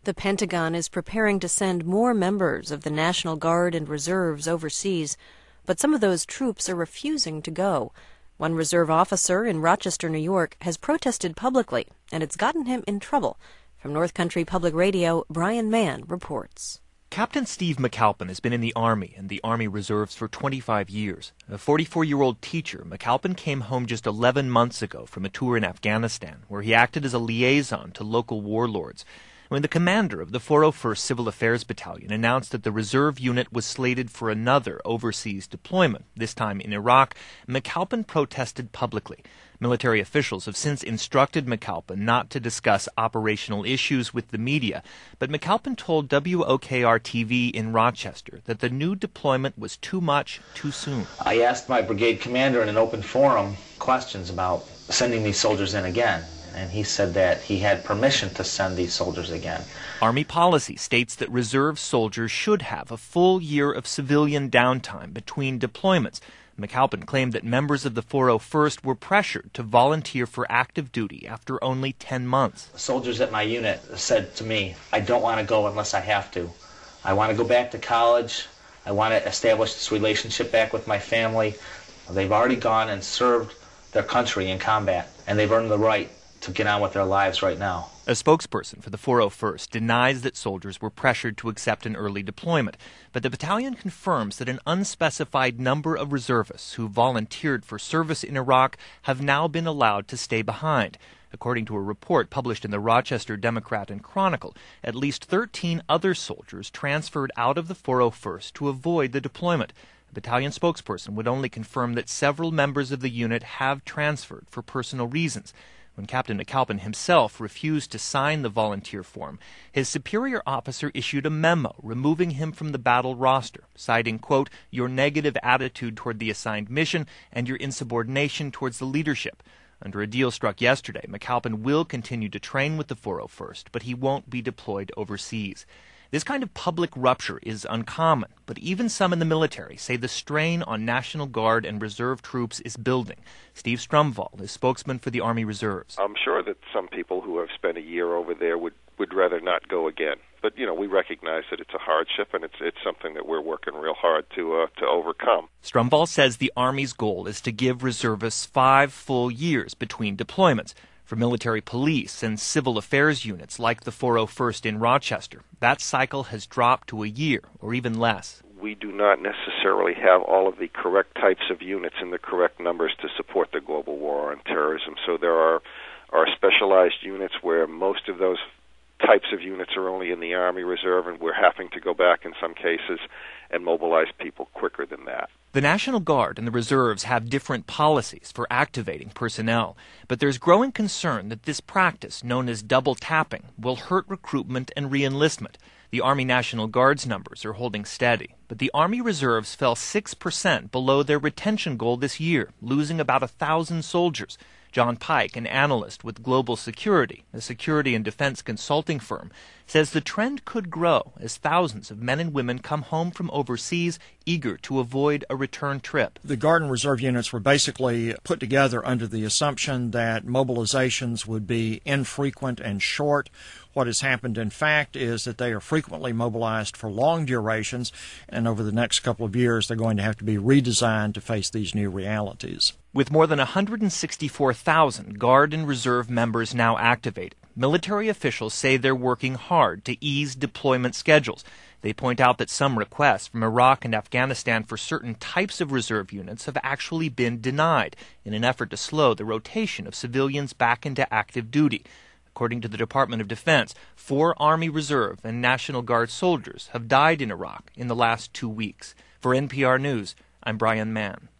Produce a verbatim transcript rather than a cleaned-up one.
The Pentagon is preparing to send more members of the National Guard and Reserves overseas, but some of those troops are refusing to go. One reserve officer in Rochester, New York, has protested publicly, and it's gotten him in trouble. From North Country Public Radio, Brian Mann reports. Captain Steve McAlpin has been in the Army and the Army Reserves for twenty-five years. A forty-four-year-old teacher, McAlpin came home just eleven months ago from a tour in Afghanistan, where he acted as a liaison to local warlords. When the commander of the four oh first Civil Affairs Battalion announced that the reserve unit was slated for another overseas deployment, this time in Iraq, McAlpin protested publicly. Military officials have since instructed McAlpin not to discuss operational issues with the media, but McAlpin told W O K R T V in Rochester that the new deployment was too much, too soon. I asked my brigade commander in an open forum questions about sending these soldiers in again, and he said that he had permission to send these soldiers again. Army policy states that reserve soldiers should have a full year of civilian downtime between deployments. McAlpin claimed that members of the four oh first were pressured to volunteer for active duty after only ten months. Soldiers at my unit said to me, I don't want to go unless I have to. I want to go back to college. I want to establish this relationship back with my family. They've already gone and served their country in combat, and they've earned the right to get on with their lives right now. A spokesperson for the four oh first denies that soldiers were pressured to accept an early deployment, but the battalion confirms that an unspecified number of reservists who volunteered for service in Iraq have now been allowed to stay behind. According to a report published in the Rochester Democrat and Chronicle, at least thirteen other soldiers transferred out of the four oh first to avoid the deployment. A battalion spokesperson would only confirm that several members of the unit have transferred for personal reasons. When Captain McAlpin himself refused to sign the volunteer form, his superior officer issued a memo removing him from the battle roster, citing, quote, your negative attitude toward the assigned mission and your insubordination towards the leadership. Under a deal struck yesterday, McAlpin will continue to train with the four oh first, but he won't be deployed overseas. This kind of public rupture is uncommon, but even some in the military say the strain on National Guard and Reserve troops is building. Steve Strumvall is spokesman for the Army Reserves. I'm sure that some people who have spent a year over there would, would rather not go again. But, you know, we recognize that it's a hardship, and it's it's something that we're working real hard to uh, to overcome. Strumvall says the Army's goal is to give reservists five full years between deployments. For military police and civil affairs units like the four oh first in Rochester, that cycle has dropped to a year or even less. We do not necessarily have all of the correct types of units and the correct numbers to support the global war on terrorism. So there are, are specialized units where most of those types of units are only in the Army Reserve, and we're having to go back in some cases and mobilize people quicker than that. The National Guard and the Reserves have different policies for activating personnel, but there's growing concern that this practice, known as double tapping, will hurt recruitment and reenlistment. The Army National Guard's numbers are holding steady, but the Army Reserves fell six percent below their retention goal this year, losing about one thousand soldiers. John Pike, an analyst with Global Security, a security and defense consulting firm, says the trend could grow as thousands of men and women come home from overseas eager to avoid a return trip. The Guard and Reserve units were basically put together under the assumption that mobilizations would be infrequent and short. What has happened, in fact, is that they are frequently mobilized for long durations, and over the next couple of years they're going to have to be redesigned to face these new realities. With more than one hundred sixty-four thousand Guard and Reserve members now activated, military officials say they're working hard to ease deployment schedules. They point out that some requests from Iraq and Afghanistan for certain types of reserve units have actually been denied in an effort to slow the rotation of civilians back into active duty. According to the Department of Defense, four Army Reserve and National Guard soldiers have died in Iraq in the last two weeks. For N P R News, I'm Brian Mann.